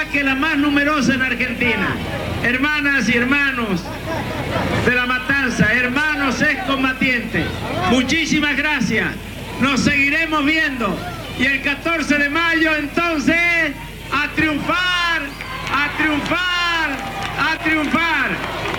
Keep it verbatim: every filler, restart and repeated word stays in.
que la más numerosa en Argentina. Hermanas y hermanos de La Matanza, hermanos excombatientes, muchísimas gracias. Nos seguiremos viendo. Y el catorce de mayo, entonces, a triunfar, a triunfar, a triunfar.